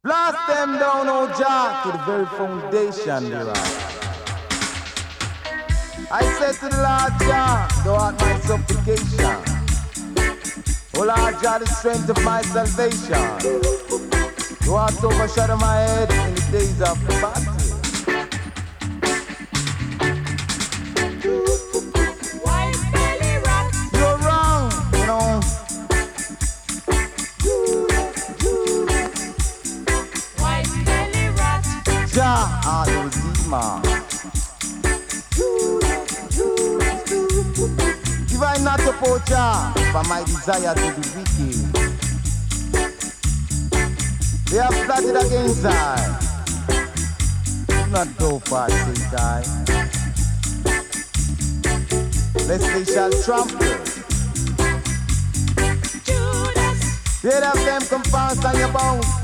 Blast them down, oh Jah, to the very foundation thereof. I said to the Lord Jah, thou art my supplication. O Lord Jah, the strength of my salvation. Thou art overshadow my head in the days of the battle. White belly rat. You're wrong, you know. White belly rat. Jah art the Redeemer. If I not support Jah for my desire to be wicked, they have plotted against I. Do not go far, say die. Lest they shall trample. Judas. Hear of them come fast on your bones.